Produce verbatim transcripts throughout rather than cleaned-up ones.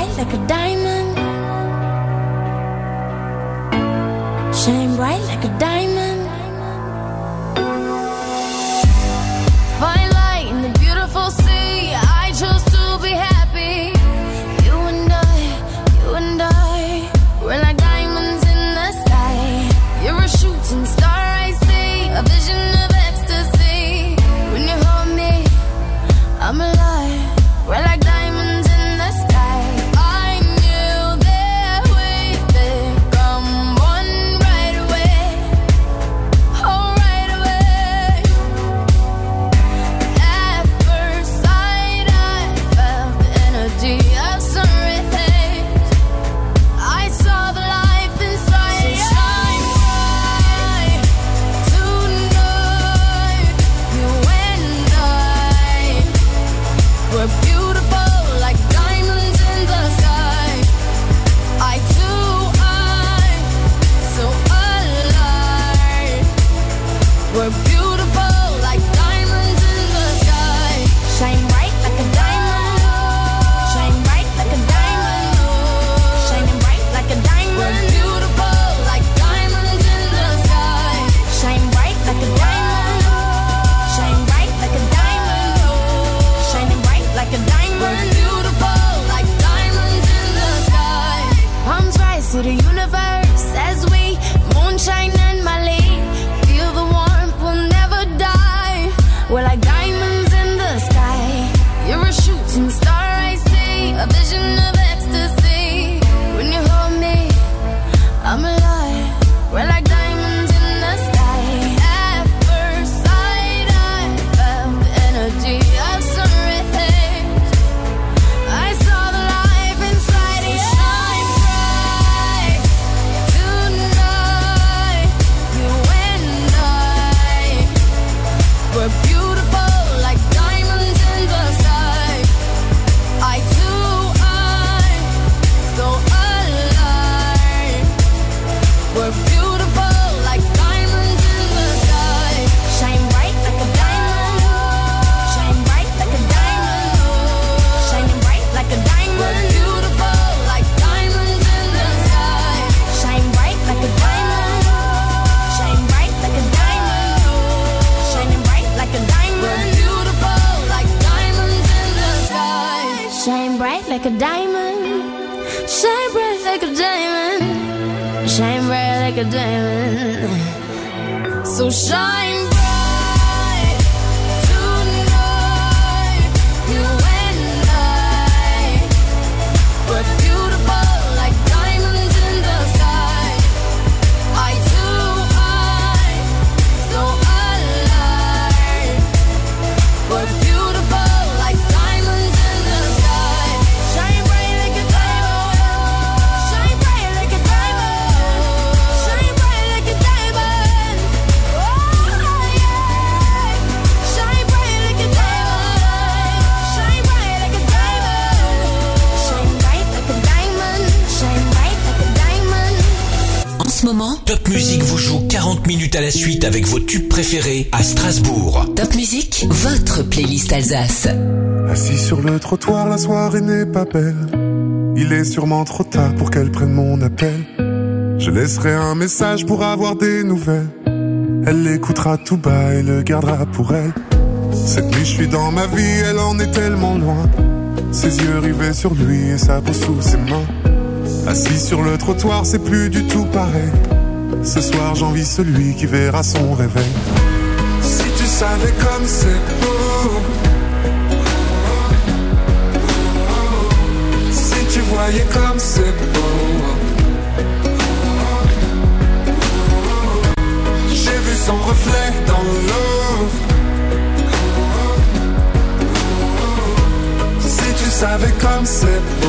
bright like a diamond. Shine bright like a diamond. Fine light in the beautiful sea. I chose to be happy. You and I, you and I, we're like diamonds in the sky. You're a shooting star, I see, a vision of ecstasy. When you hold me, I'm alive. We're like diamonds in the sky. I knew that we'd become one right away. Oh, right away. At first sight, I felt the energy of sun rays. I saw the life inside. So shine bright tonight. You and I, we're beautiful like diamonds in the sky. I too, I, so alive. We're beautiful like diamonds in the sky. Shine bright like a diamond. Shine bright like a diamond. Shining bright like a diamond. We're beautiful like diamonds in the sky. Shine bright like a diamond. Shine bright like a diamond. Shining bright like a diamond. We're beautiful like diamonds in the sky. Palms rise to the universe as we moonshine and Mali. Feel the warmth, we'll never die. We're like diamonds in the sky. You're a shooting star, I see, a vision of ecstasy. When you hold me, I'm alive. We're like diamonds in the sky. At first sight, I felt the energy of sun rays. I saw the life inside. So shine bright tonight. You and I, we're beautiful like diamonds in the sky. I too, I, so alive. We're beautiful like diamonds in the sky. Shine bright like a diamond. Shine bright like a diamond. Shining bright like a diamond. We're beautiful like diamonds in the sky. Shine bright like a diamond. Shine bright like a diamond. Shining bright like a diamond. We're beautiful like diamonds in the sky. Shine bright like a diamond. Shine bright like a diamond. Shine bright like a diamond. So shine bright tonight. You and I, we're beautiful like diamonds in the sky. I too, I, so alive. We're beautiful like diamonds in the sky. Shine bright like a diamond. Shine bright like a diamond. Shine bright like a diamond. Oh yeah. Shine bright like a diamond. Shine bright like a diamond. Shine bright like a diamond. Shine bright like a diamond. En ce moment, Top Music vous joue quarante minutes à la suite avec vos tubes préférés à Strasbourg. Top Music, votre playlist Alsace. Assis sur le trottoir, la soirée n'est pas belle. Il est sûrement trop tard pour qu'elle prenne mon appel. Je laisserai un message pour avoir des nouvelles. Elle l'écoutera tout bas et le gardera pour elle. Cette nuit je suis dans ma vie, elle en est tellement loin. Ses yeux rivés sur lui et sa peau sous ses mains. Assis sur le trottoir, c'est plus du tout pareil. Ce soir j'envie celui qui verra son réveil. Si tu savais comme c'est beau, si tu voyais comme c'est beau. J'ai vu son reflet dans l'eau. Si tu savais comme c'est beau.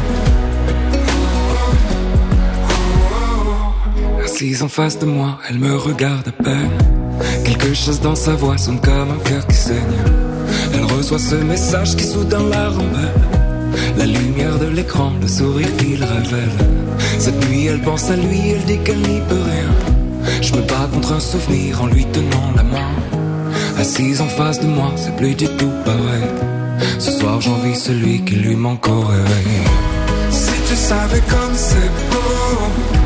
Assise en face de moi, elle me regarde à peine. Quelque chose dans sa voix sonne comme un cœur qui saigne. Elle reçoit ce message qui soudain la rembelle. La lumière de l'écran, le sourire qu'il révèle. Cette nuit elle pense à lui, elle dit qu'elle n'y peut rien. Je me bats contre un souvenir en lui tenant la main. Assise en face de moi, c'est plus du tout pareil. Ce soir j'envie celui qui lui manque au réveil. tu savais comme c'est beau.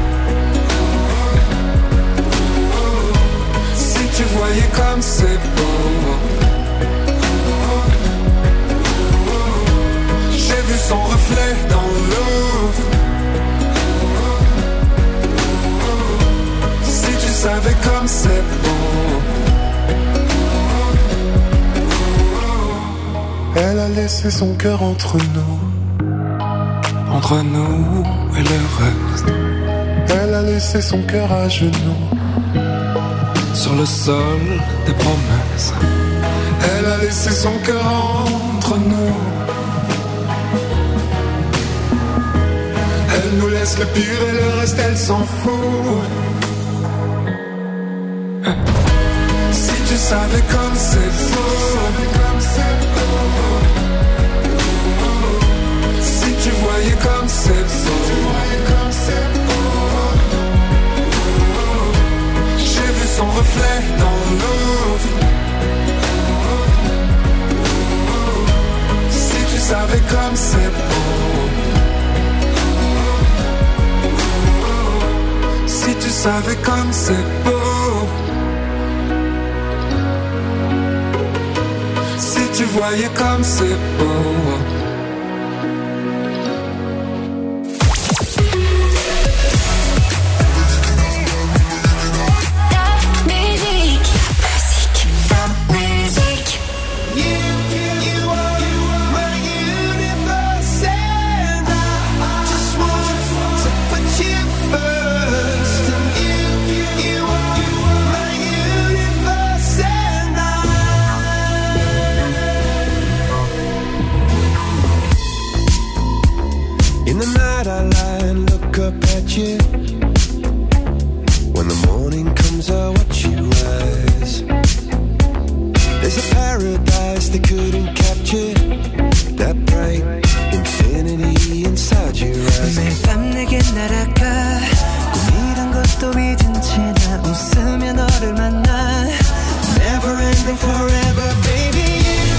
Si tu voyais comme c'est beau. J'ai vu son reflet dans l'eau. Si tu savais comme c'est beau. Elle a laissé son cœur entre nous. Entre nous et le reste. Elle a laissé son cœur à genoux. Sur le sol des promesses. Elle a laissé son cœur entre nous. Elle nous laisse le pire et le reste elle s'en fout. Si tu savais comme c'est beau. Si tu voyais comme c'est beau. J'ai vu son reflet dans l'eau. Si tu savais comme c'est beau. Si tu savais comme c'est beau. Si tu voyais comme c'est beau. When the morning comes, I watch you rise. There's a paradise they couldn't capture. That bright infinity inside your eyes. 매일 밤 내게 날아가 꿈이란 것도 잊은 채 나 웃으며 너를 만나. Never ending forever, baby.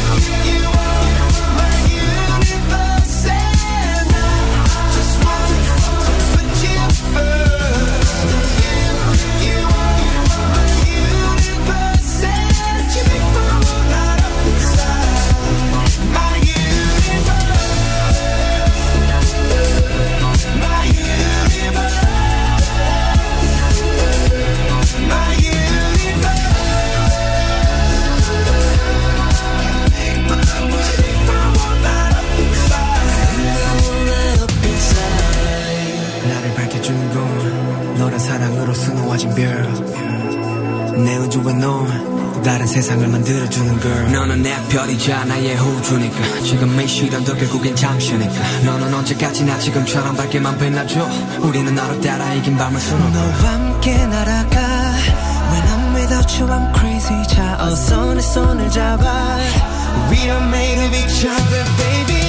사랑으로 수놓아진 별 내 우주에 넌 다른 세상을 만들어주는 girl. 너는 내 별이자 나의 호주니까 지금의 시련도 결국엔 잠시니까 너는 언제까지나 지금처럼 밝게만 빛나줘. 우리는 너를 따라 이긴 밤을 수놓아. 너와 함께 날아가 When I'm without you I'm crazy. 자 어서 내 손을 잡아. We are made of each other, baby.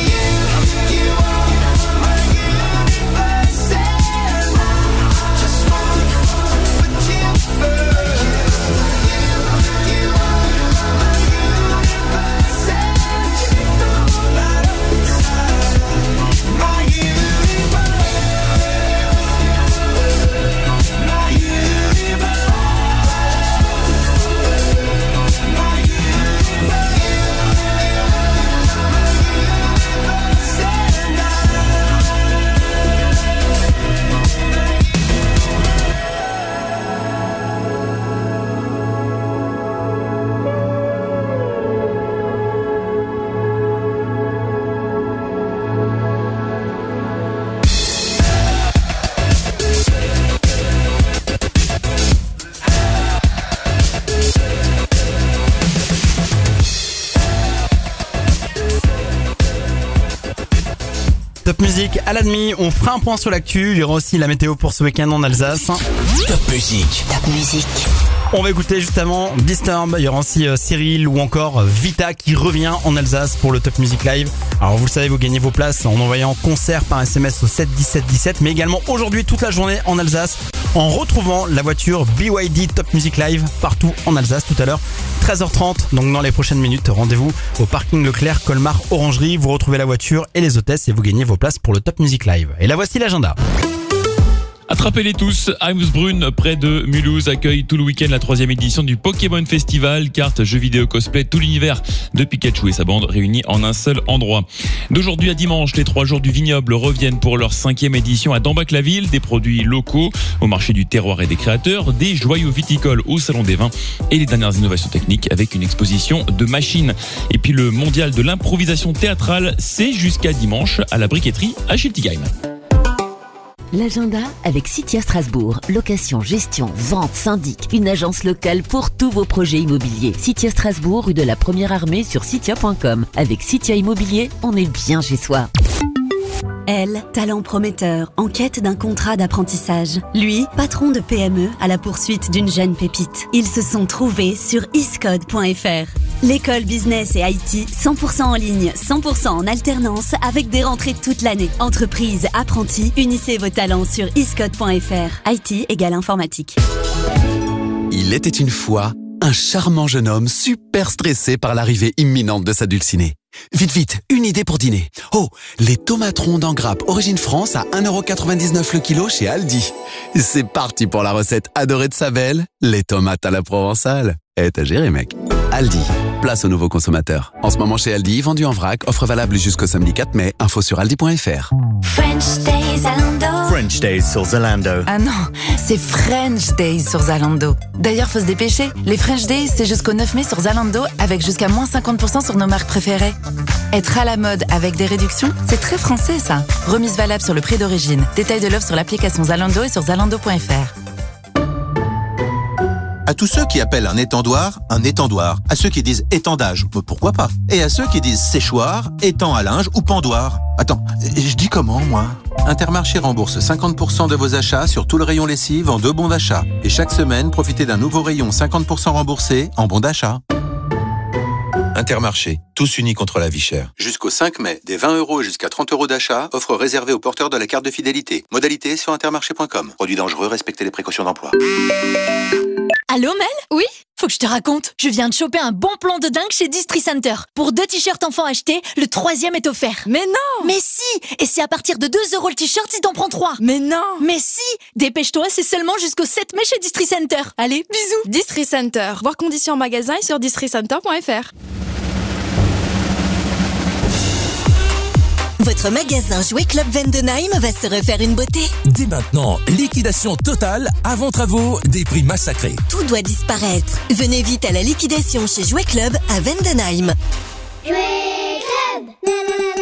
Top Music à la demi, on fera un point sur l'actu. Il y aura aussi la météo pour ce week-end en Alsace. Top Music. Top Music. On va écouter justement Disturb, il y aura aussi euh, Cyril ou encore euh, Vita qui revient en Alsace pour le Top Music Live. Alors vous le savez, vous gagnez vos places en envoyant concert par S M S au sept dix-sept dix-sept, mais également aujourd'hui toute la journée en Alsace en retrouvant la voiture B Y D Top Music Live partout en Alsace tout à l'heure. treize heures trente, donc dans les prochaines minutes, rendez-vous au parking Leclerc, Colmar, Orangerie. Vous retrouvez la voiture et les hôtesses et vous gagnez vos places pour le Top Music Live. Et là voici l'agenda. Attrapez-les tous, Heimsbrunn, près de Mulhouse, accueille tout le week-end la troisième édition du Pokémon Festival. Cartes, jeux vidéo, cosplay, tout l'univers de Pikachu et sa bande réunis en un seul endroit. D'aujourd'hui à dimanche, les trois jours du vignoble reviennent pour leur cinquième édition à Dambach-la-Ville. Des produits locaux au marché du terroir et des créateurs, des joyaux viticoles au salon des vins et les dernières innovations techniques avec une exposition de machines. Et puis le mondial de l'improvisation théâtrale, c'est jusqu'à dimanche à la briqueterie à Schiltigheim. L'agenda avec Citia Strasbourg. Location, gestion, vente, syndic. Une agence locale pour tous vos projets immobiliers. Citia Strasbourg, rue de la Première Armée sur citia point com. Avec Citia Immobilier, on est bien chez soi. Elle, talent prometteur, en quête d'un contrat d'apprentissage. Lui, patron de P M E à la poursuite d'une jeune pépite. Ils se sont trouvés sur iscode point f r. L'école business et I T, cent pour cent en ligne, cent pour cent en alternance, avec des rentrées toute l'année. Entreprise, apprentis, unissez vos talents sur iscode point f r. I T égale informatique. Il était une fois un charmant jeune homme super stressé par l'arrivée imminente de sa dulcinée. Vite, vite, une idée pour dîner. Oh, les tomates rondes en grappe origine France à un euro quatre-vingt-dix-neuf le kilo chez Aldi. C'est parti pour la recette adorée de sa belle, les tomates à la provençale. Eh, t'as géré, mec. Aldi, place aux nouveaux consommateurs. En ce moment chez Aldi, vendu en vrac, offre valable jusqu'au samedi quatre mai. Info sur aldi point f r. French Days Zalando. French Days sur Zalando. Ah non, c'est French Days sur Zalando. D'ailleurs, faut se dépêcher. Les French Days, c'est jusqu'au neuf mai sur Zalando, avec jusqu'à moins cinquante pour cent sur nos marques préférées. Être à la mode avec des réductions, c'est très français ça. Remise valable sur le prix d'origine. Détail de l'offre sur l'application Zalando et sur zalando point f r. À tous ceux qui appellent un étendoir, un étendoir. À ceux qui disent étendage, pourquoi pas. Et à ceux qui disent séchoir, étend à linge ou pendoir. Attends, je dis comment, moi ? Intermarché rembourse cinquante pour cent de vos achats sur tout le rayon lessive en deux bons d'achat. Et chaque semaine, profitez d'un nouveau rayon cinquante pour cent remboursé en bons d'achat. Intermarché, tous unis contre la vie chère. Jusqu'au cinq mai, des vingt euros jusqu'à trente euros d'achat, offre réservée aux porteurs de la carte de fidélité. Modalité sur intermarché point com. Produit dangereux, respectez les précautions d'emploi. Allô Mel ? Oui ? Faut que je te raconte. Je viens de choper un bon plan de dingue chez Distri Center. Pour deux t-shirts enfants achetés, le troisième est offert. Mais non ! Mais si ! Et c'est à partir de deux euros le t-shirt si t'en prends trois. Mais non ! Mais si ! Dépêche-toi, c'est seulement jusqu'au sept mai chez Distri Center. Allez, bisous. Distri Center. Voir conditions en magasin et sur distri center point f r. Votre magasin Jouet Club Vendenheim va se refaire une beauté. Dès maintenant, liquidation totale avant travaux, des prix massacrés. Tout doit disparaître. Venez vite à la liquidation chez Jouet Club à Vendenheim. Jouet Club.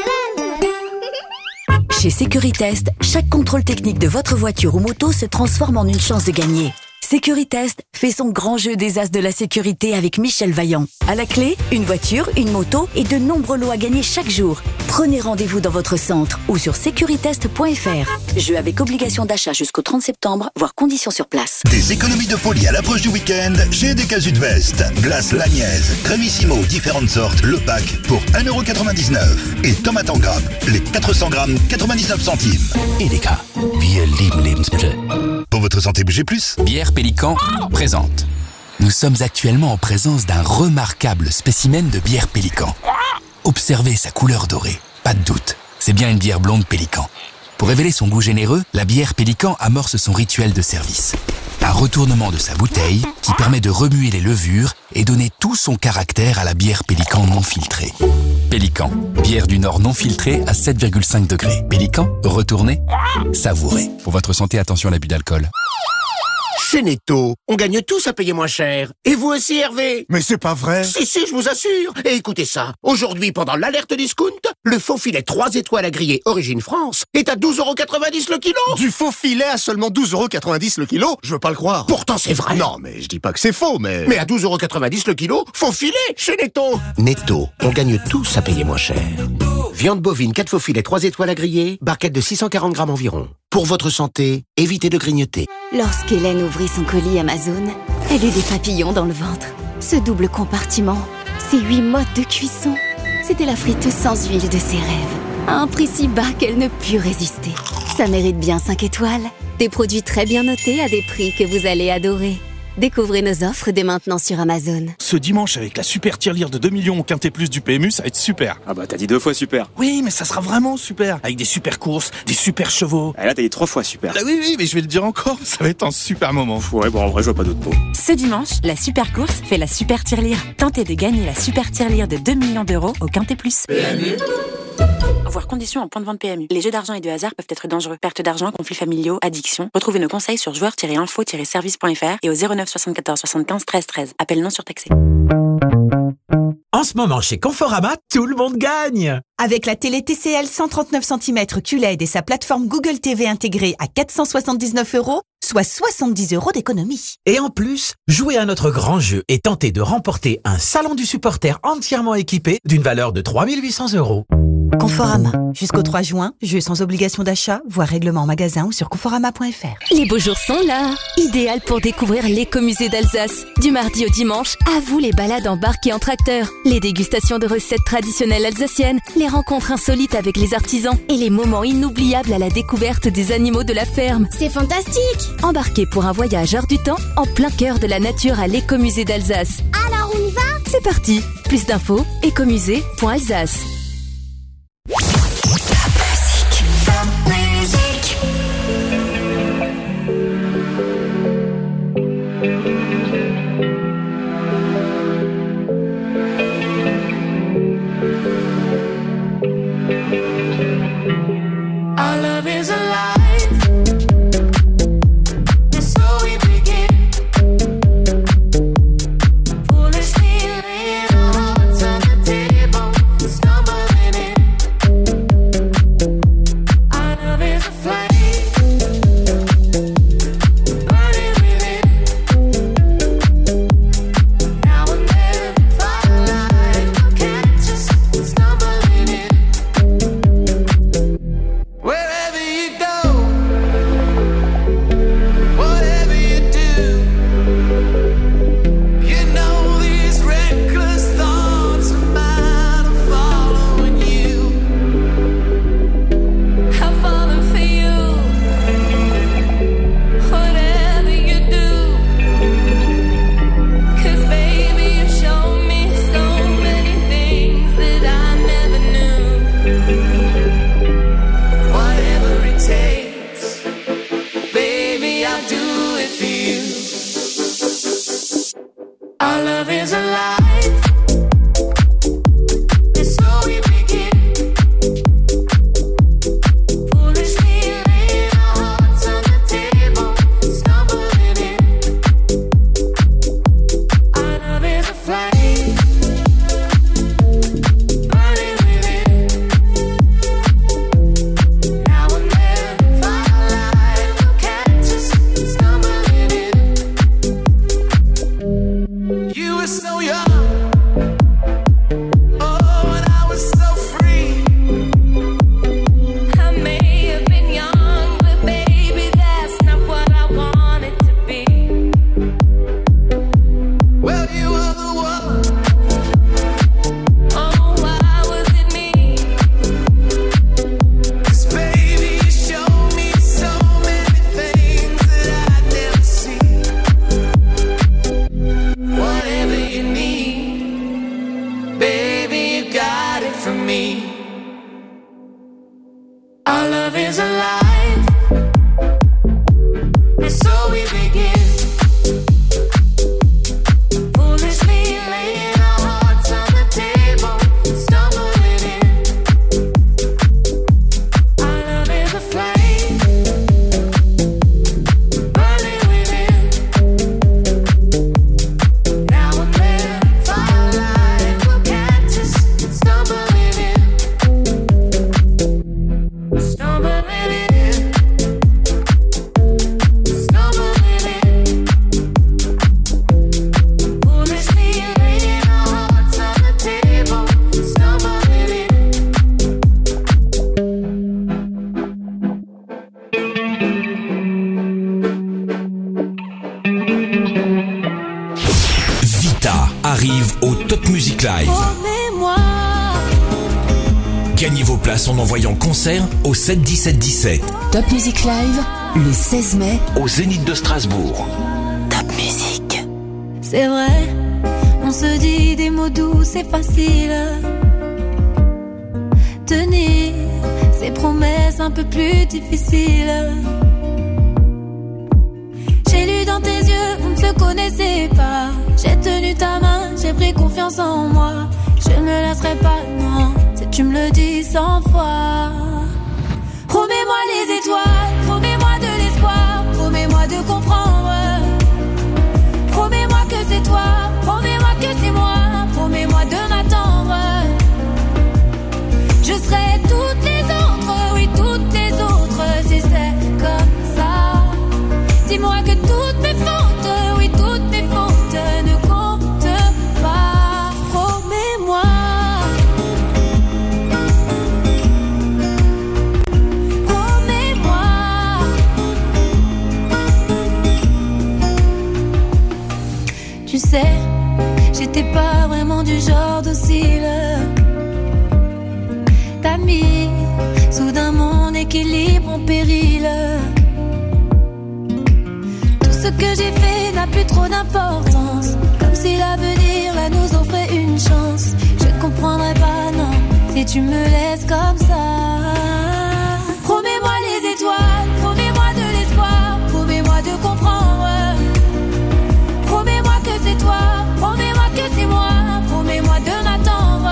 Chez Sécuritest, chaque contrôle technique de votre voiture ou moto se transforme en une chance de gagner. Sécuritest fait son grand jeu des as de la sécurité avec Michel Vaillant. À la clé, une voiture, une moto et de nombreux lots à gagner chaque jour. Prenez rendez-vous dans votre centre ou sur sécuritest point f r. Jeu avec obligation d'achat jusqu'au trente septembre, voire conditions sur place. Des économies de folie à l'approche du week-end chez des Casudvest. Glace Lagnaise, Crémissimo, différentes sortes, le pack pour un euro quatre-vingt-dix-neuf. Et tomates en grappe, les quatre cents grammes, quatre-vingt-dix-neuf centimes. Edeka, wir lieben Lebensmittel. Pour votre santé, bougez plus. Bière Pélican présente. Nous sommes actuellement en présence d'un remarquable spécimen de bière Pélican. Observez sa couleur dorée. Pas de doute, c'est bien une bière blonde Pélican. Pour révéler son goût généreux, la bière Pélican amorce son rituel de service. Un retournement de sa bouteille qui permet de remuer les levures et donner tout son caractère à la bière Pélican non filtrée. Pélican, bière du Nord non filtrée à sept virgule cinq degrés. Pélican, retournez, savourez. Pour votre santé, attention à l'abus d'alcool. Chez Netto, on gagne tous à payer moins cher. Et vous aussi, Hervé? Mais c'est pas vrai. Si, si, je vous assure. Et écoutez ça. Aujourd'hui, pendant l'alerte discount, le faux filet trois étoiles à griller Origine France est à douze euros quatre-vingt-dix le kilo. Du faux filet à seulement douze euros quatre-vingt-dix le kilo? Je veux pas le croire. Pourtant, c'est vrai. Non, mais je dis pas que c'est faux, mais... Mais à douze euros quatre-vingt-dix le kilo, faux filet chez Netto. Netto, on gagne tous à payer moins cher. Viande bovine, quatre faux filets, trois étoiles à griller, barquette de six cent quarante grammes environ. Pour votre santé, évitez de grignoter. Lorsqu'Hélène ouvrit son colis Amazon, Elle eut des papillons dans le ventre. Ce double compartiment, ces huit modes de cuisson. C'était la friteuse sans huile de ses rêves. À un prix si bas qu'elle ne put résister. Ça mérite bien cinq étoiles. Des produits très bien notés à des prix que vous allez adorer. Découvrez nos offres dès maintenant sur Amazon. Ce dimanche, avec la super tirelire de deux millions au Quintet Plus du P M U, ça va être super. Ah bah t'as dit deux fois super. Oui, mais ça sera vraiment super. Avec des super courses, des super chevaux. Ah là t'as dit trois fois super. Ah oui, oui, mais je vais le dire encore, ça va être un super moment. Ouais, bon en vrai je vois pas d'autres mots. Ce dimanche, la super course fait la super tirelire. Tentez de gagner la super tirelire de deux millions d'euros au Quintet Plus. P M U. Voir conditions en point de vente P M U. Les jeux d'argent et de hasard peuvent être dangereux. Perte d'argent, conflits familiaux, addiction. Retrouvez nos conseils sur joueurs tiret info tiret service point f r et au zéro neuf soixante-quatorze soixante-quinze treize treize. Appel non surtaxé. En ce moment, chez Conforama, tout le monde gagne! Avec la télé T C L cent trente-neuf centimètres Q L E D et sa plateforme Google T V intégrée à quatre cent soixante-dix-neuf euros, soit soixante-dix euros d'économie. Et en plus, jouez à notre grand jeu et tentez de remporter un salon du supporter entièrement équipé d'une valeur de trois mille huit cents euros. Conforama. Jusqu'au trois juin, jeu sans obligation d'achat, voire règlement en magasin ou sur conforama point f r. Les beaux jours sont là. Idéal pour découvrir l'écomusée d'Alsace. Du mardi au dimanche, à vous les balades en barque et en tracteur, les dégustations de recettes traditionnelles alsaciennes, les rencontres insolites avec les artisans et les moments inoubliables à la découverte des animaux de la ferme. C'est fantastique! Embarquez pour un voyage hors du temps, en plein cœur de la nature à l'écomusée d'Alsace. Alors on y va? C'est parti. Plus d'infos, écomusée point alsace. Our love is alive. And so we begin. Foolishly laying our hearts on the table, stumbling in. Our love is a flame, burning within. Now and then, firelight will catch us stumbling in. Wherever you go, whatever you do, you know these reckless thoughts of mine are following you. I'm falling for you. Whatever you do, 'cause baby you show me so many things that I never knew. Whatever it takes, baby, I'll do it for you. Our love is alive, and so we begin. Foolishly laying our hearts on the table, stumbling in. Our love is a flame, burning within. Now and then, firelight will catch us stumbling in. You were so young, oh, and I was so free. I may have been young, but baby, that's not what I wanted to be. Well, you were the one. Oh, why was it me? 'Cause baby, you showed me so many things that I'd never seen. Whatever you need, baby, you got it from me. Our love is alive, and so we begin. Foolishly laying our hearts on the table, stumbling in. Our love is a flame, burning within. Now and then, firelight will catch us stumbling in. Stumbling in. places en envoyant concert au sept dix-sept dix-sept. Top Music Live, le seize mai, au Zénith de Strasbourg. Top Music. C'est vrai, on se dit des mots doux, c'est facile. Tenir ces promesses un peu plus difficiles. J'ai lu dans tes yeux, on ne se connaissait pas. J'ai tenu ta main, j'ai pris confiance en moi. Je ne me lasserai pas, non, si tu me le dis cent fois. Promets-moi les étoiles, promets-moi de l'espoir, promets-moi de comprendre. Promets-moi que c'est toi, promets-moi que c'est moi, promets-moi de m'attendre. Je serai toutes les autres, oui toutes les autres, si c'est comme ça. Dis-moi que toutes mes fautes, oui toutes mes fautes ne comptent pas. Promets-moi. Promets-moi. Tu sais, j'étais pas vraiment du genre docile. T'as mis soudain mon équilibre en péril. Tout ce que j'ai fait n'a plus trop d'importance. Comme si l'avenir là nous offrait une chance. Je ne comprendrai pas, non, si tu me laisses comme ça. Promets-moi les étoiles, promets-moi de l'espoir, promets-moi de comprendre. Promets-moi que c'est toi, promets-moi que c'est moi, promets-moi de m'attendre.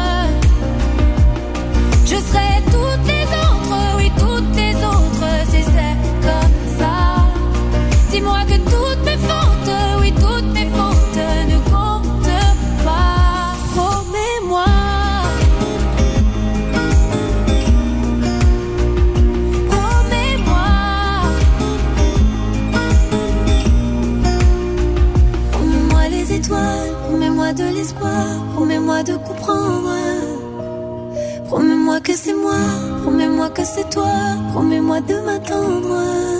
Je serai toutes les autres, oui toutes les autres, si c'est comme ça. Dis-moi que toutes mes fautes, oui toutes mes fautes ne comptent pas. Promets-moi. Promets-moi. Promets-moi les étoiles, promets-moi de l'espoir, promets-moi de comprendre. Promets-moi que c'est moi, promets-moi que c'est toi, promets-moi de m'attendre.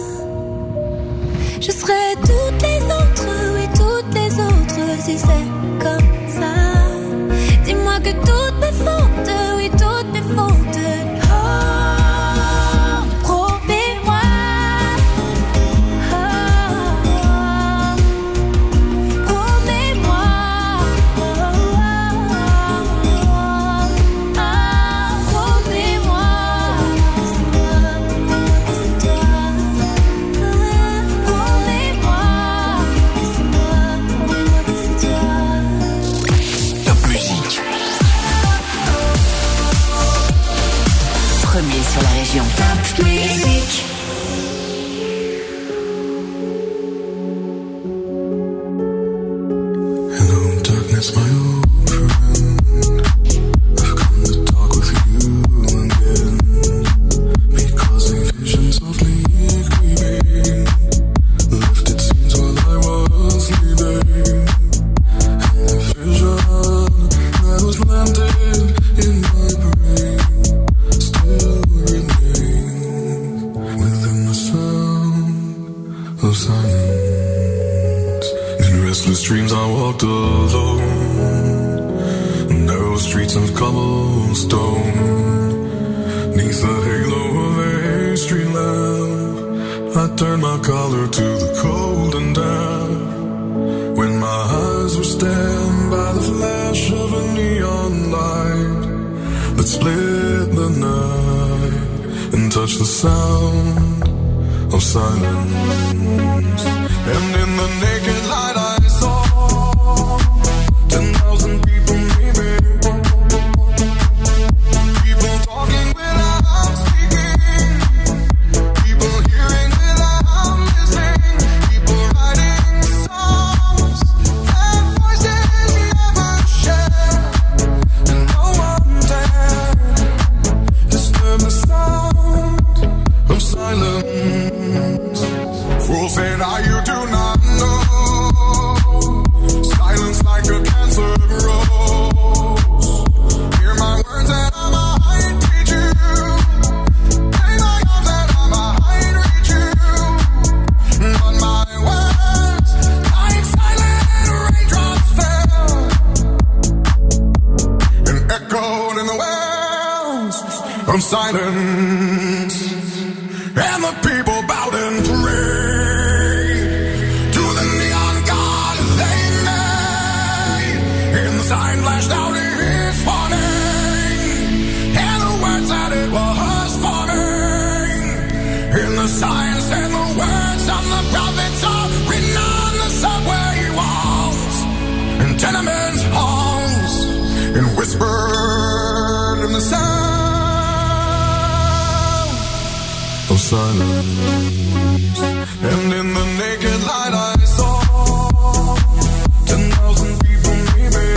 Je serai toutes les autres, oui toutes les autres, si c'est comme ça. Dis-moi que toutes mes fautes, oui toutes mes fautes. Oh, promets-moi. Oh, promets-moi. Premier sur la région. Top Music. Hello, darkness, my old friend. I've come to talk with you again. Because a vision softly creeping left its scenes while I was sleeping. And the vision that was planted in my brain still remains within the sound of silence. In restless dreams I walked alone, narrow streets of cobblestone, neath the halo of a street lamp. I turned my collar to the cold and damp, when my eyes were stabbed by the flash of a neon light that split the night and touched the sound of silence. And in the naked light I saw ten thousand people maybe, people talking without speaking, people hearing without listening, people writing songs that voices never share, and no one dared disturb the sound of silence. Fools say now you do not know, silence like a cancer grows. signs and the words of the prophets are written on the subway walls and tenement halls and whispered in the sound of silence. And in the naked light I saw ten thousand people maybe,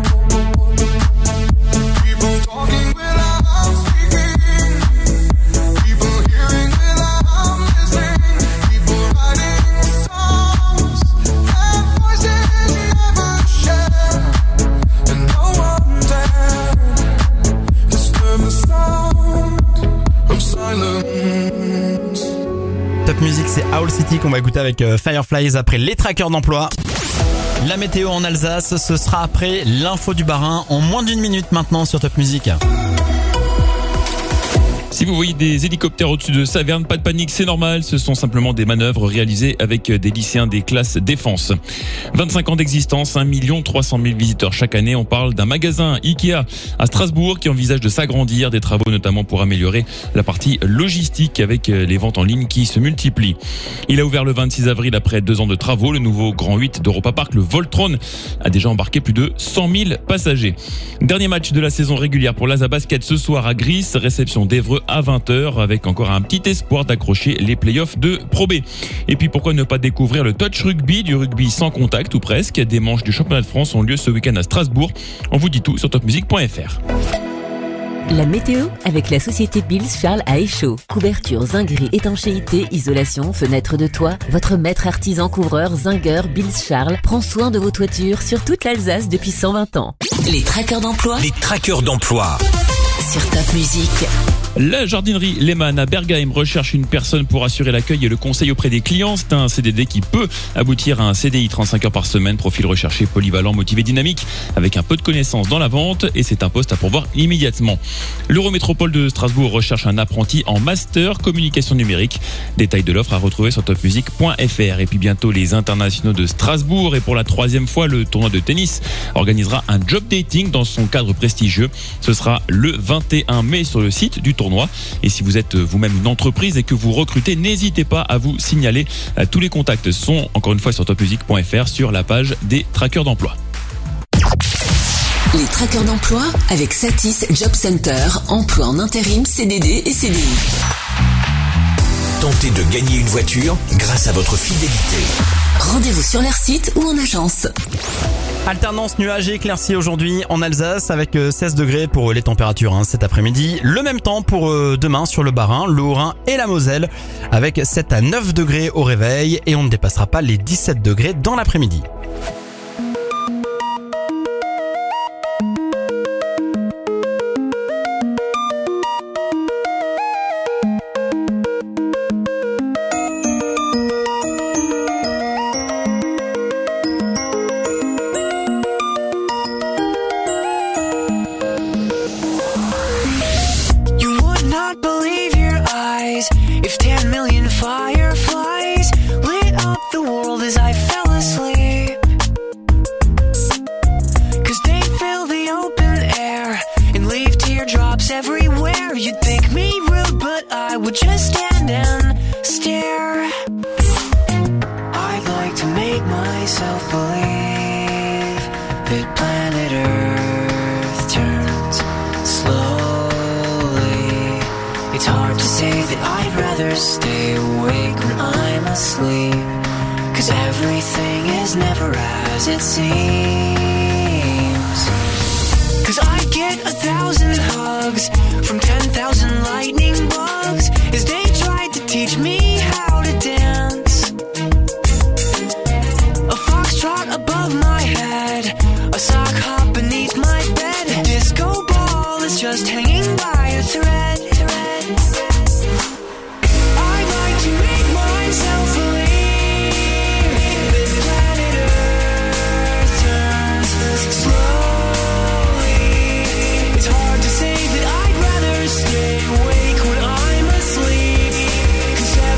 people talking without speaking, people hearing without listening, people writing songs that voices never share, and no one dared disturb the sound of silence. Top musique, c'est Owl City qu'on va écouter avec euh, Fireflies après les trackers d'emploi. La météo en Alsace, ce sera après l'info du Bas-Rhin en moins d'une minute maintenant sur Top Music. Si vous voyez des hélicoptères au-dessus de Saverne, pas de panique, c'est normal. Ce sont simplement des manœuvres réalisées avec des lycéens des classes défense. vingt-cinq ans d'existence, un million trois cent mille visiteurs chaque année. On parle d'un magasin Ikea à Strasbourg qui envisage de s'agrandir, des travaux notamment pour améliorer la partie logistique avec les ventes en ligne qui se multiplient. Il a ouvert le vingt-six avril après deux ans de travaux. Le nouveau Grand huit d'Europa Park, le Voltron, a déjà embarqué plus de cent mille passagers. Dernier match de la saison régulière pour l'Asa Basket ce soir à Gris, réception d'Évreux à vingt heures avec encore un petit espoir d'accrocher les playoffs de Pro B. Et puis pourquoi ne pas découvrir le touch rugby, du rugby sans contact ou presque. Des manches du championnat de France ont lieu ce week-end à Strasbourg. On vous dit tout sur top music point f r. La météo avec la société Bills Charles à Échaud. Couverture, zinguerie, étanchéité, isolation, fenêtre de toit. Votre maître artisan couvreur zingueur Bills Charles prend soin de vos toitures sur toute l'Alsace depuis cent vingt ans. Les traqueurs d'emploi. Les traqueurs d'emploi. Sur Top Music. La jardinerie Lehmann à Bergheim recherche une personne pour assurer l'accueil et le conseil auprès des clients. C'est un C D D qui peut aboutir à un C D I trente-cinq heures par semaine. Profil recherché, polyvalent, motivé, dynamique, avec un peu de connaissances dans la vente, et c'est un poste à pourvoir immédiatement. L'Eurométropole de Strasbourg recherche un apprenti en master communication numérique. Détails de l'offre à retrouver sur top music point f r. Et puis bientôt les internationaux de Strasbourg, et pour la troisième fois le tournoi de tennis organisera un job dating dans son cadre prestigieux. Ce sera le vingt et un mai sur le site du tournoi. Et si vous êtes vous-même une entreprise et que vous recrutez, n'hésitez pas à vous signaler. Tous les contacts sont encore une fois sur top music point f r sur la page des traqueurs d'emploi. Les traqueurs d'emploi avec Satis Job Center, emploi en intérim, C D D et C D I. Tentez de gagner une voiture grâce à votre fidélité. Rendez-vous sur leur site ou en agence. Alternance nuages et éclaircies aujourd'hui en Alsace avec seize degrés pour les températures hein, cet après-midi. Le même temps pour euh, demain sur le Bas-Rhin, le Haut-Rhin et la Moselle avec sept à neuf degrés au réveil, et on ne dépassera pas les dix-sept degrés dans l'après-midi. Say that I'd rather stay awake when I'm asleep, 'cause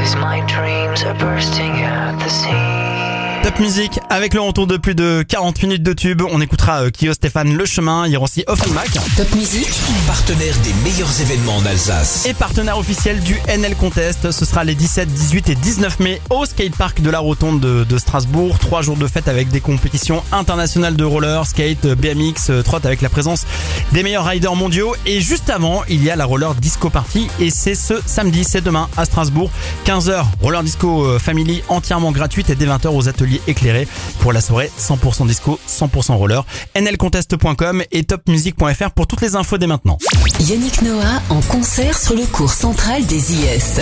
Cause my dreams are bursting at the seams. Top musique avec le retour de plus de quarante minutes de tube. On écoutera euh, Kyo, Stéphane, Le Chemin. Il y aura aussi Offenbach. Top musique, partenaire des meilleurs événements en Alsace. Et partenaire officiel du N L Contest. Ce sera les dix-sept, dix-huit et dix-neuf mai au skatepark de la Rotonde de, de Strasbourg. Trois jours de fête avec des compétitions internationales de roller, skate, B M X, trot avec la présence des meilleurs riders mondiaux. Et juste avant, il y a la roller disco party. Et c'est ce samedi, c'est demain à Strasbourg. quinze heures, roller disco family entièrement gratuite et dès vingt heures aux ateliers éclairés pour la soirée cent pour cent disco, cent pour cent roller. N L contest point com et top music point f r pour toutes les infos dès maintenant. Yannick Noah en concert sur le cours central des I S.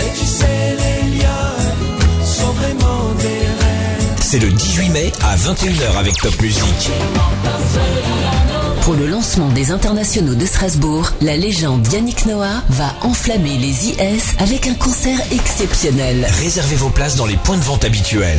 C'est le dix-huit mai à vingt et une heures avec Top Music. Pour le lancement des internationaux de Strasbourg, la légende Yannick Noah va enflammer les I S avec un concert exceptionnel. Réservez vos places dans les points de vente habituels.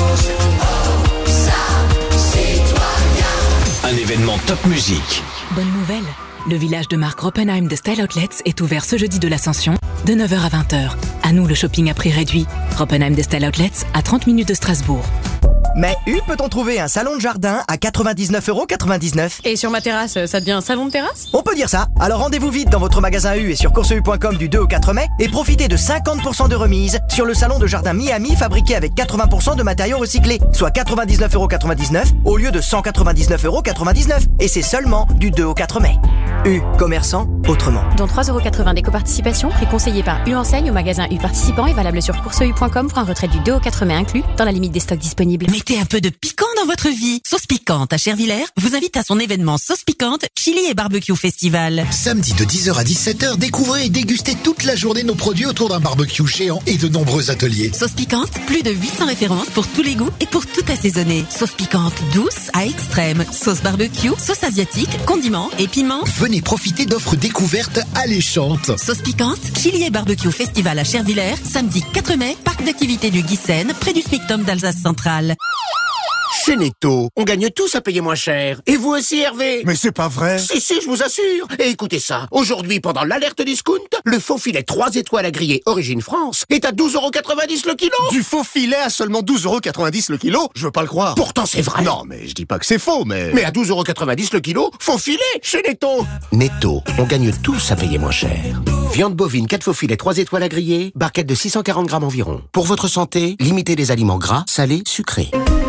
Un événement Top Music. Bonne nouvelle, le village de marque Roppenheim de Style Outlets est ouvert ce jeudi de l'Ascension de neuf heures à vingt heures. À nous le shopping à prix réduit. Roppenheim de Style Outlets à trente minutes de Strasbourg. Mais U peut-on trouver un salon de jardin à quatre-vingt-dix-neuf euros quatre-vingt-dix-neuf? Et sur ma terrasse, ça devient un salon de terrasse? On peut dire ça. Alors rendez-vous vite dans votre magasin U et sur course u point com du deux au quatre mai et profitez de cinquante pour cent de remise sur le salon de jardin Miami fabriqué avec quatre-vingts pour cent de matériaux recyclés, soit quatre-vingt-dix-neuf euros quatre-vingt-dix-neuf au lieu de cent quatre-vingt-dix-neuf euros quatre-vingt-dix-neuf. Et c'est seulement du deux au quatre mai. U, commerçant autrement. Dont trois euros quatre-vingts d'éco-participation, prix conseillé par U Enseigne au magasin U participant et valable sur course u point com pour un retrait du deux au quatre mai inclus dans la limite des stocks disponibles. Mettez un peu de piquant dans votre vie. Sauce Piquante à Chervillers vous invite à son événement Sauce Piquante Chili et Barbecue Festival. Samedi de dix heures à dix-sept heures, découvrez et dégustez toute la journée nos produits autour d'un barbecue géant et de nombreux ateliers. Sauce Piquante, plus de huit cents références pour tous les goûts et pour tout assaisonner. Sauce Piquante douce à extrême. Sauce barbecue, sauce asiatique, condiments et piments. Venez profiter d'offres découvertes alléchantes. Sauce Piquante, Chili et Barbecue Festival à Chervillers, samedi quatre mai, parc d'activités du Guissen, près du Spectrum d'Alsace Centrale. Chez Netto, on gagne tous à payer moins cher. Et vous aussi, Hervé? Mais c'est pas vrai. Si, si, je vous assure. Et écoutez ça. Aujourd'hui, pendant l'alerte discount, le faux filet trois étoiles à griller Origine France est à douze euros quatre-vingt-dix le kilo. Du faux filet à seulement douze euros quatre-vingt-dix le kilo? Je veux pas le croire. Pourtant, c'est vrai. Non, mais je dis pas que c'est faux, mais... Mais à douze euros quatre-vingt-dix le kilo, faux filet chez Netto. Netto, on gagne tous à payer moins cher. Viande bovine, quatre faux filets, trois étoiles à griller, barquette de six cent quarante grammes environ. Pour votre santé, limitez les aliments gras, salés, sucrés.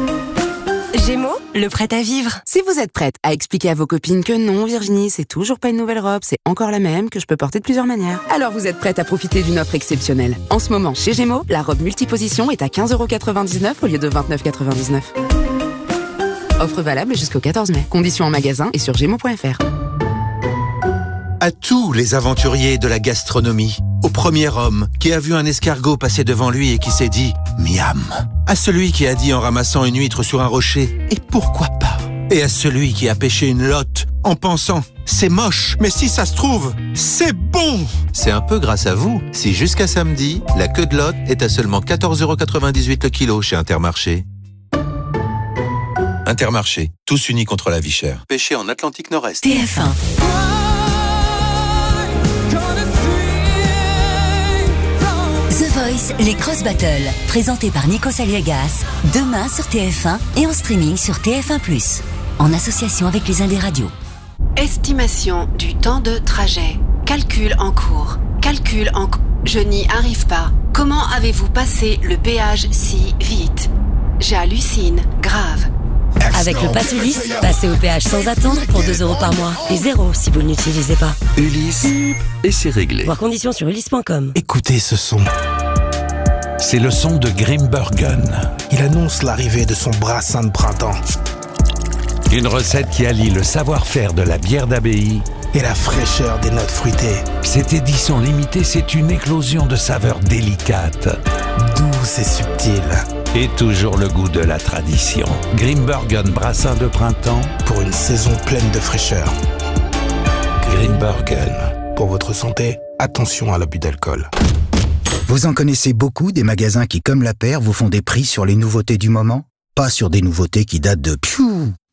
Gémeaux, le prêt à vivre. Si vous êtes prête à expliquer à vos copines que non, Virginie, c'est toujours pas une nouvelle robe, c'est encore la même, que je peux porter de plusieurs manières, alors vous êtes prête à profiter d'une offre exceptionnelle. En ce moment, chez Gémeaux, la robe multiposition est à quinze euros quatre-vingt-dix-neuf au lieu de vingt-neuf euros quatre-vingt-dix-neuf. Offre valable jusqu'au quatorze mai. Conditions en magasin et sur gémeaux point f r. À tous les aventuriers de la gastronomie, au premier homme qui a vu un escargot passer devant lui et qui s'est dit « miam », à celui qui a dit en ramassant une huître sur un rocher « et pourquoi pas », et à celui qui a pêché une lotte en pensant « c'est moche, mais si ça se trouve, c'est bon ». C'est un peu grâce à vous si jusqu'à samedi, la queue de lotte est à seulement quatorze euros quatre-vingt-dix-huit le kilo chez Intermarché. Intermarché, tous unis contre la vie chère. Pêché en Atlantique Nord-Est. T F un. The Voice, les Cross Battles, présentés par Nico Saliegas, demain sur T F un et en streaming sur T F un plus, en association avec les Indés Radio. Estimation du temps de trajet. Calcul en cours. Calcul en cours. Je n'y arrive pas. Comment avez-vous passé le péage si vite? J'hallucine. Grave. Avec le Pass Ulysse, passez au péage sans attendre pour deux euros par mois. Et zéro si vous ne l'utilisez pas. Ulysse, et c'est réglé. Voir conditions sur ulysse point com. Écoutez ce son. C'est le son de Grimbergen. Il annonce l'arrivée de son brassin de printemps. Une recette qui allie le savoir-faire de la bière d'abbaye et la fraîcheur des notes fruitées. Cette édition limitée, c'est une éclosion de saveurs délicates, douces et subtiles. Et toujours le goût de la tradition. Grimbergen brassin de printemps pour une saison pleine de fraîcheur. Grimbergen. Pour votre santé, attention à l'abus d'alcool. Vous en connaissez beaucoup des magasins qui, comme La Paire, vous font des prix sur les nouveautés du moment? Pas sur des nouveautés qui datent de piou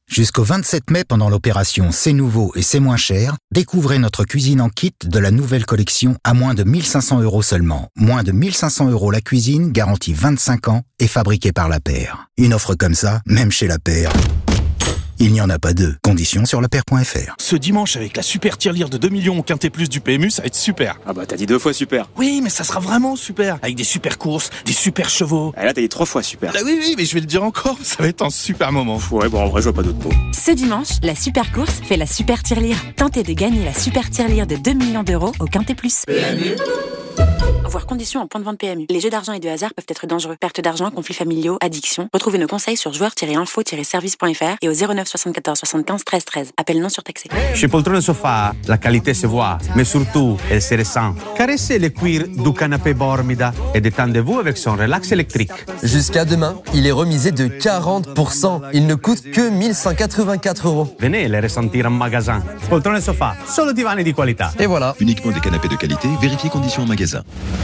Jusqu'au vingt-sept mai, pendant l'opération C'est nouveau et c'est moins cher, découvrez notre cuisine en kit de la nouvelle collection à moins de mille cinq cents euros seulement. Moins de mille cinq cents euros la cuisine, garantie vingt-cinq ans et fabriquée par La Paire. Une offre comme ça, même chez La Paire, il n'y en a pas deux. Conditions sur lapaire point f r. Ce dimanche, avec la super tirelire de deux millions au Quintet Plus du P M U, ça va être super. Ah bah t'as dit deux fois super. Oui, mais ça sera vraiment super. Avec des super courses, des super chevaux. Et là t'as dit trois fois super. Ah oui, oui, mais je vais le dire encore, ça va être un super moment. Ouais, bon en vrai je vois pas d'autres mots. Ce dimanche, la super course fait la super tirelire. Tentez de gagner la super tirelire de deux millions d'euros au Quintet Plus. P M U. Voir conditions en point de vente P M U. Les jeux d'argent et de hasard peuvent être dangereux. Perte d'argent, conflits familiaux, addiction. Retrouvez nos conseils sur joueurs tiret info tiret service point f r et au zéro neuf soixante-quatorze soixante-quinze treize treize. Appel non surtaxé. Chez Poltrone Sofa, la qualité se voit, mais surtout, elle se ressent. Caressez le cuir du canapé Bormida et détendez-vous avec son relax électrique. Jusqu'à demain, il est remisé de quarante pour cent. Il ne coûte que mille cent quatre-vingt-quatre euros. Venez les ressentir en magasin. Poltrone Sofa, solo divani di qualità. Et voilà. Uniquement des canapés de qualité, vérifiez conditions en magasin.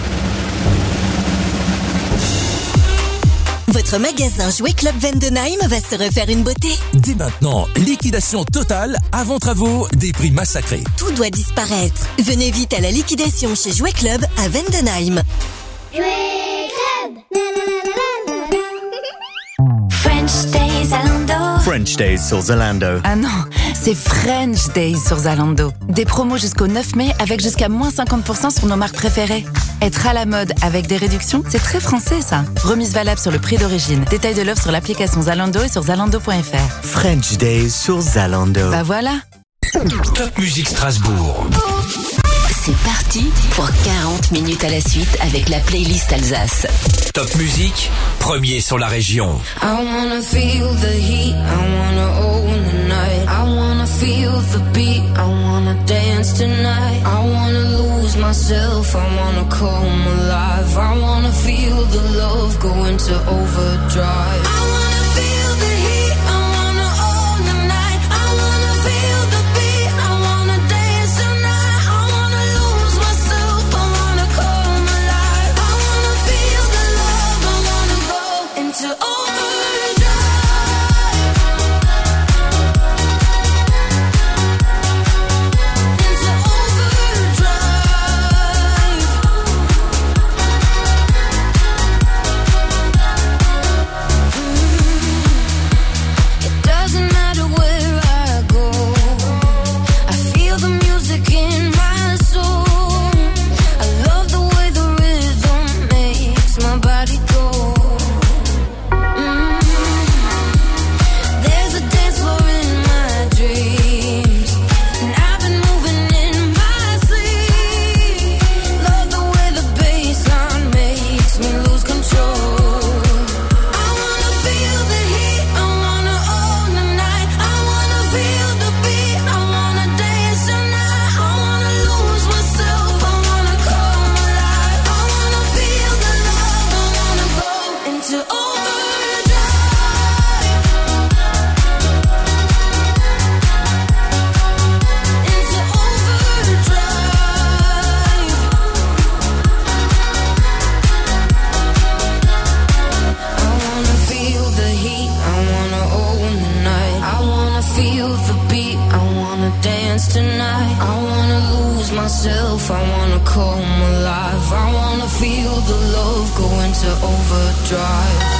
Votre magasin Jouet Club Vendenheim va se refaire une beauté. Dès maintenant, liquidation totale avant travaux, des prix massacrés. Tout doit disparaître. Venez vite à la liquidation chez Jouet Club à Vendenheim. Jouet Club. French Days Zalando. French Days sur Zalando. Ah non, c'est French Days sur Zalando. Des promos jusqu'au neuf mai avec jusqu'à moins cinquante pour cent sur nos marques préférées. Être à la mode avec des réductions, c'est très français ça. Remise valable sur le prix d'origine. Détail de l'offre sur l'application Zalando et sur zalando point f r. French Days sur Zalando. Bah voilà. Top Musique Strasbourg. C'est parti pour quarante minutes à la suite avec la playlist Alsace. Top Musique, premier sur la région. I wanna feel the heat, I wanna own the night. I wanna feel the beat, I wanna dance tonight. I wanna lose myself, I wanna come alive. I wanna feel the love go into overdrive. I wanna feel the heat, I wanna own the night. I wanna feel the beat, I wanna dance tonight. I wanna lose myself, I wanna come alive. I wanna feel the love, I wanna go into overdrive. Into overdrive. It doesn't matter where I go, I feel the music in my soul. I love the way the rhythm makes my body go. Mm. There's a dance floor in my dreams, and I've been moving in my sleep. Love the way the bassline makes me lose control. I wanna feel the heat, I wanna own the night. I wanna feel the beat, I wanna dance tonight. I wanna lose myself, I wanna come alive. I wanna feel the love, I wanna go into overdrive. Into overdrive. I wanna feel the heat, I wanna own the night. I wanna feel the beat, I wanna dance tonight. I wanna lose myself, I wanna come alive. I wanna feel the love go into overdrive.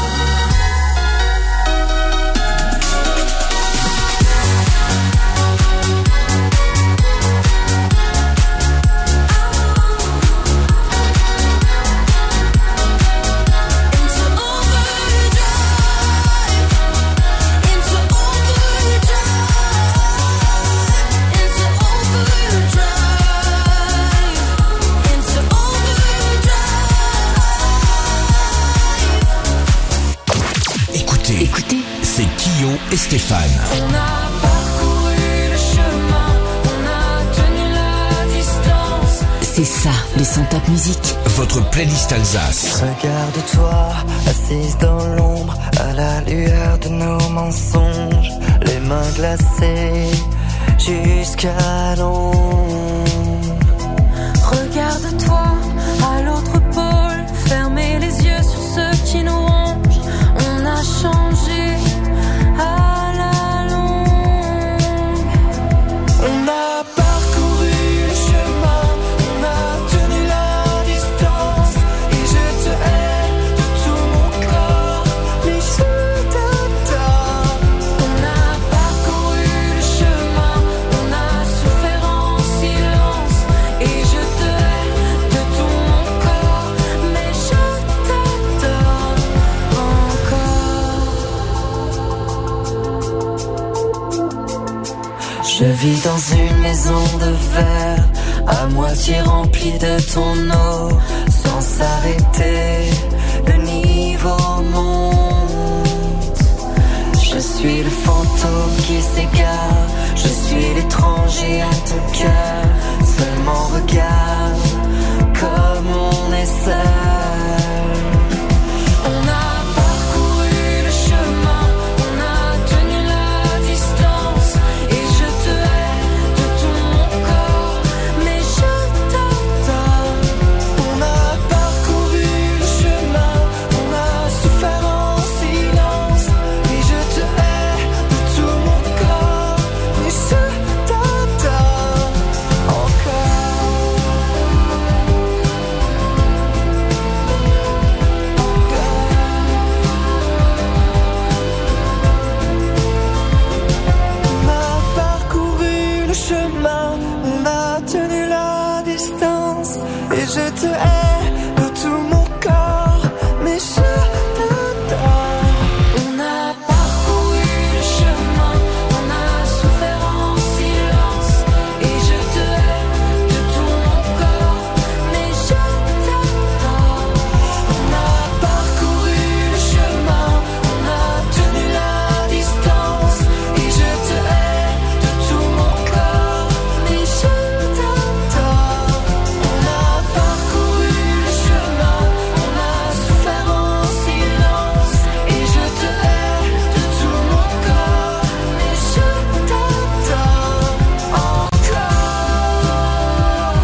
Écoutez, écoutez, c'est Kyo et Stéphane. On a parcouru le chemin, on a tenu la distance. C'est ça, le son Top Musique. Votre playlist Alsace. Regarde-toi, assise dans l'ombre, à la lueur de nos mensonges, les mains glacées jusqu'à l'ombre. Regarde-toi à l'autre pôle, fermez les yeux sur ceux qui nous rongent. On a changé à la longue. Je vis dans une maison de verre, à moitié remplie de ton eau. Sans s'arrêter, le niveau monte. Je suis le fantôme qui s'égare, je suis l'étranger à ton cœur. Seulement regarde comme on est seul. On a parcouru le chemin, on a tenu la distance. Et je te hais de tout mon corps, mais je t'adore. On a parcouru le chemin, on a souffert en silence. Et je te hais de tout mon corps, mais je t'adore encore. On a parcouru le chemin, on a tenu la distance. Et je te hais de tout mon corps, mais je t'adore. On a parcouru le chemin, on a souffert en silence. Et je te hais de tout mon corps, mais je t'adore. On a parcouru le chemin, on a tenu la distance. Et je te hais de tout mon corps, mais je t'adore. On a parcouru le chemin, on a souffert en silence. Et je te hais de tout mon corps, mais je t'adore encore,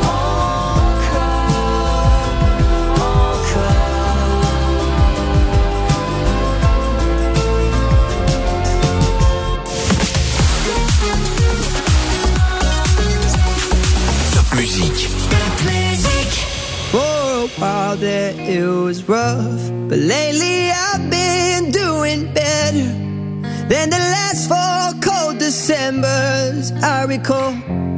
Top musique. For a while there it was rough, but lately I've been doing better than the last four cold Decembers I recall.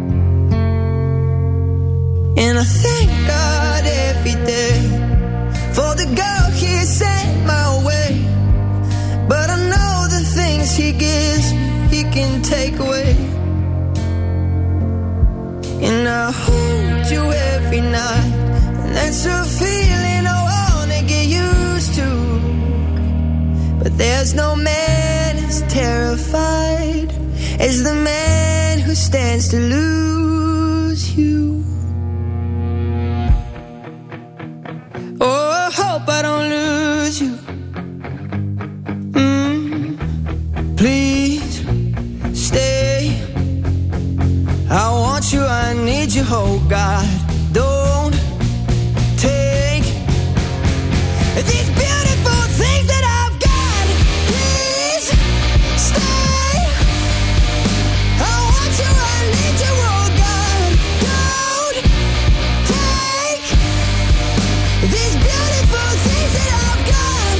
And I thank God every day for the girl He sent my way. But I know the things He gives me, He can take away. And I hold you every night, and that's a feeling I wanna get used to. But there's no man as terrified as the man who stands to lose you. Oh, I hope I don't lose you. Mm, please stay. I want you, I need you, oh God. Don't take these beautiful things that I've got. Please stay. I want you, I need you, oh God. Don't take these beautiful things that I've got.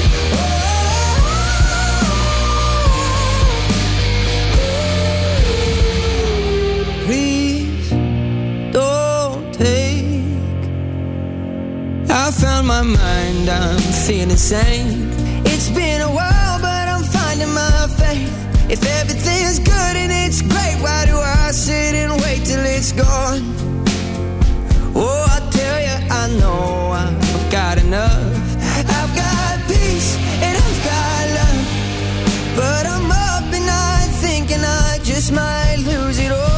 Oh, please don't take. I found my mind, I'm feeling sane. It's been a while, but I'm finding my faith. If everything's good and it's great, why do I sit and wait till it's gone? Oh, I tell you, I know I've got enough. I've got peace and I've got love, but I'm up at night thinking I just might lose it all.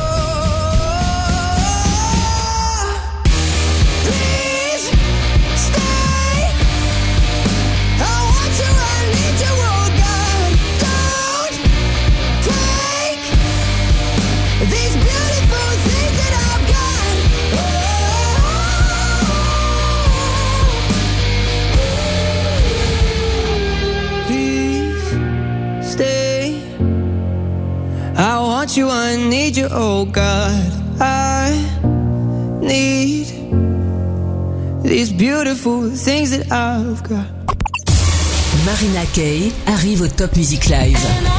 Please stay. I want you, I need you, oh God. Don't take these beautiful things that I've got. Please stay. I want you, I need you, oh God. I need these beautiful things that I've got. Marina Kaye arrive au Top Music Live.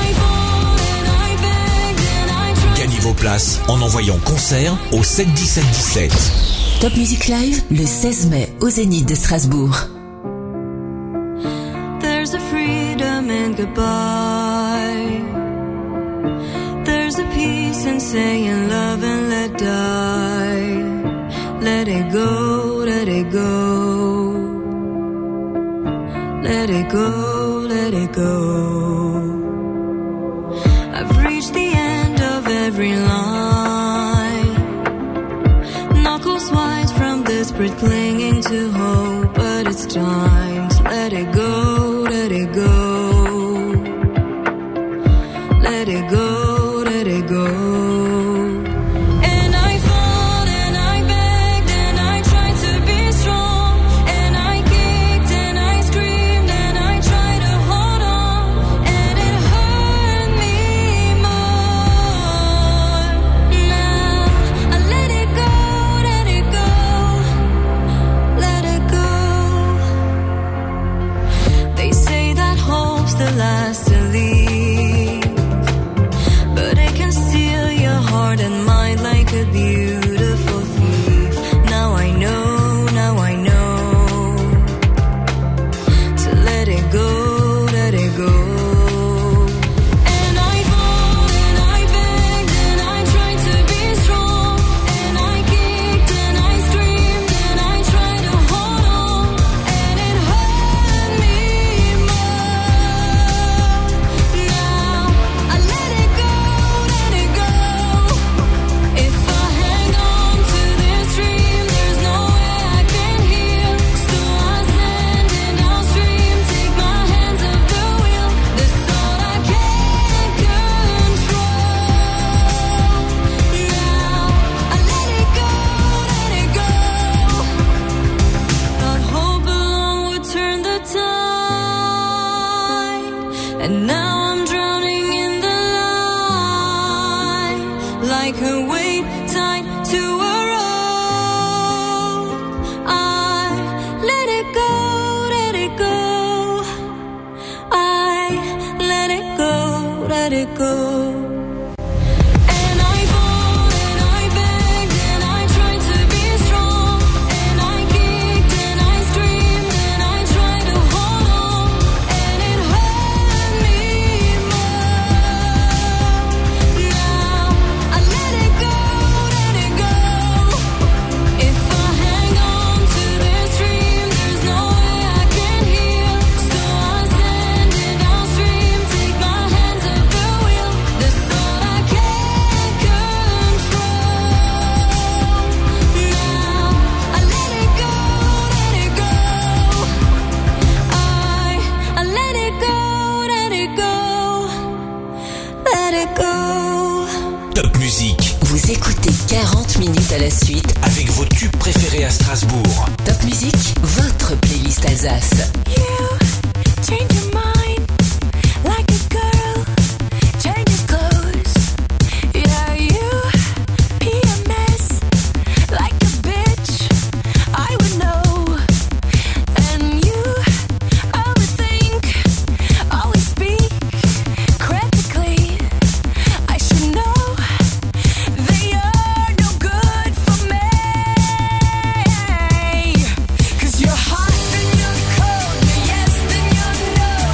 Gagnez vos places en envoyant concert au sept dix-sept dix-sept. Top Music Live le seize mai au Zénith de Strasbourg. There's a freedom in goodbye. There's a peace in saying love and let die. Let it go, let it go. Let it go, let it go. I've reached the end of every line. Knuckles white from desperate clinging to hope. But it's time to let it go, let it go. Let it go, let it go. Last to leave, but it can steal your heart and mind like a beautiful thief. Now I know, now I know to let it go, let it go. And now I'm drowning in the light, like a weight tied to a rope. I let it go, let it go. I let it go, let it go. Top Musique. Vous écoutez quarante minutes à la suite avec vos tubes préférés à Strasbourg. Top Musique, votre playlist Alsace. You change your mind like a girl changes clothes. Yeah, you be a mess like a bitch. I would know. And you overthink, always speak critically. I should know. Cause you're hot and you're cold, you're yes then you're no.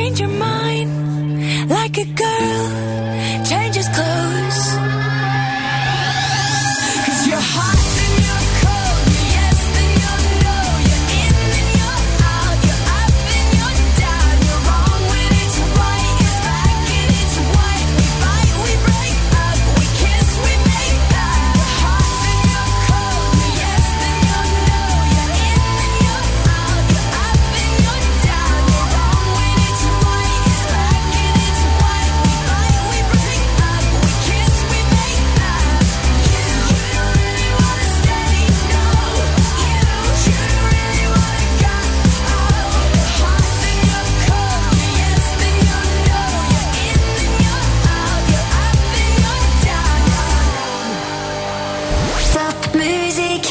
change your mind like a girl changes clothes. 'Cause you're hot and you're cold, you're yes and you're no, you're in and you're out, you're up and you're down, you're wrong when it's right, it's black and it's white. We fight, we break up, we kiss, we make up. You're hot and you're cold, you're yes and you're no, you're in and you're out, you're up and you're down, you're wrong when it's right, it's black and it's white. We fight, we break up, we kiss, we make up. You, you don't really wanna stay, no. You, you don't really wanna go. You're hot and you're cold, you're yes and you're no, you're in and you're out, you're up and you're down. Top musique.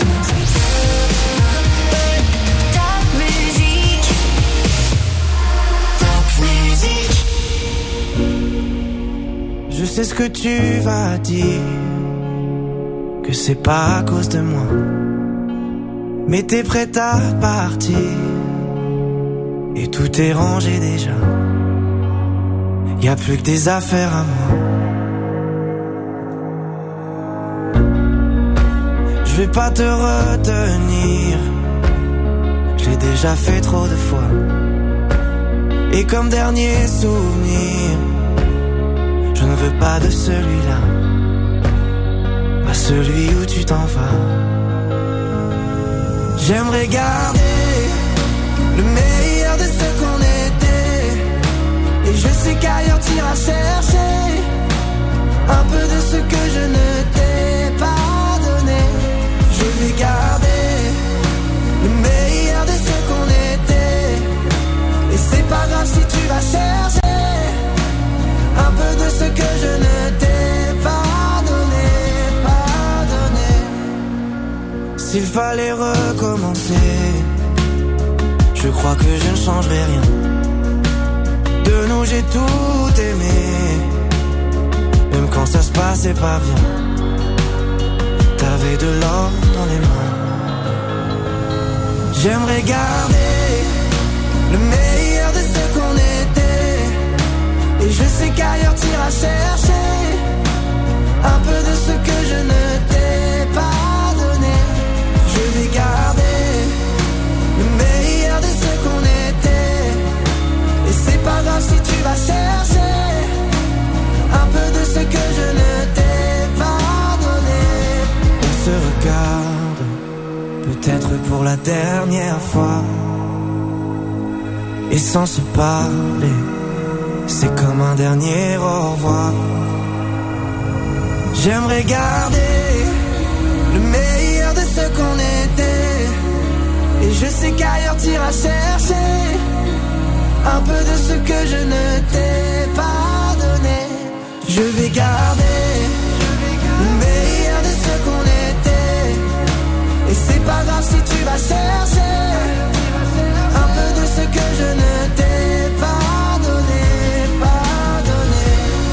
Top musique. Top musique. Je sais ce que tu vas dire, que c'est pas à cause de moi, mais t'es prête à partir, et tout est rangé déjà. Y a plus que des affaires à moi. Je vais pas te retenir, je l'ai déjà fait trop de fois. Et comme dernier souvenir, je ne veux pas de celui-là, pas celui où tu t'en vas. J'aimerais garder le meilleur de ce qu'on était, et je sais qu'ailleurs t'iras chercher un peu de ce que je ne t'ai pas donné. Je vais garder le meilleur de ce qu'on était, et c'est pas grave si tu vas chercher un peu de ce que je ne t'ai pas donné, pas donné. S'il fallait recommencer, je crois que je ne changerai rien. De nous j'ai tout aimé, même quand ça se passait pas bien. T'avais de l'or dans les mains. J'aimerais garder le meilleur de ce qu'on était, et je sais qu'ailleurs t'iras chercher un peu de ce que je ne t'ai pas donné. Je vais garder le meilleur de ce qu'on était, et c'est pas grave si tu vas chercher un peu de ce que je ne t'ai pas donné. On se regarde, peut-être pour la dernière fois, et sans se parler, c'est comme un dernier au revoir. J'aimerais garder le meilleur de ce qu'on était, et je sais qu'ailleurs t'iras chercher un peu de ce que je ne t'ai pas donné. Je vais garder le meilleur de ce qu'on était, et c'est pas grave si tu vas chercher un peu de ce que je ne t'ai pas donné, pas donné.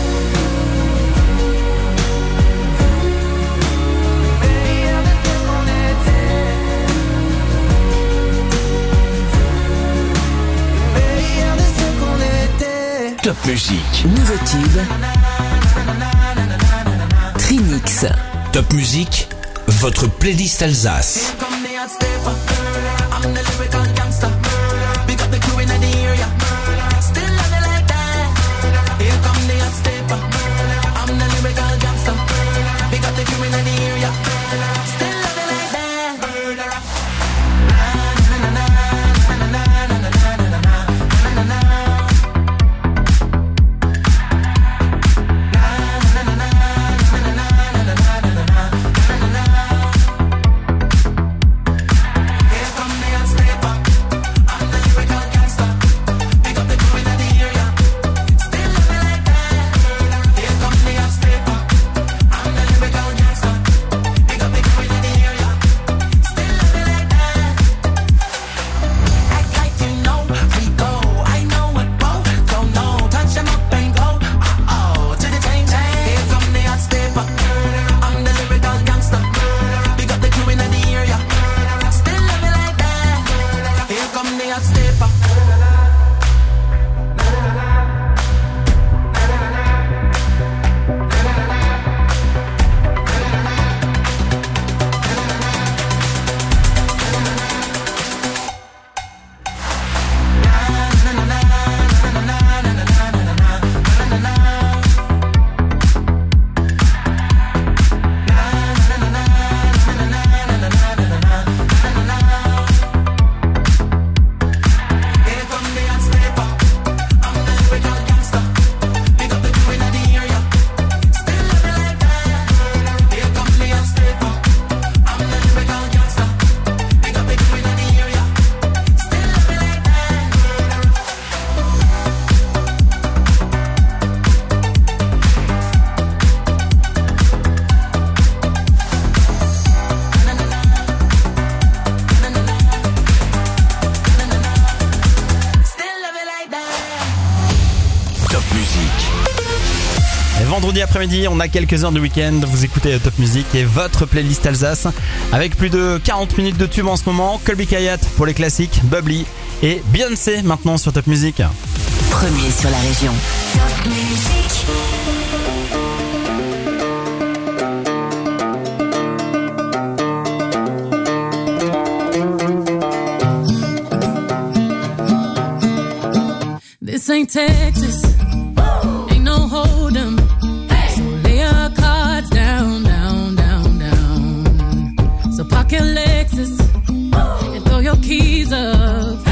Le meilleur de ce qu'on était, le meilleur de ce qu'on était. Top musique. Nouveau tube. Trinix. Top musique, votre playlist Alsace. Music. Et vendredi après-midi, on a quelques heures de week-end. Vous écoutez Top Music et votre playlist Alsace avec plus de quarante minutes de tubes en ce moment. Colby Kayat pour les classiques, Bubbly et Beyoncé maintenant sur Top Music. Premier sur la région. Top Music. This ain't Texas, ain't no hold'em. So lay your cards down, down, down, down. So park your Lexus and throw your keys up.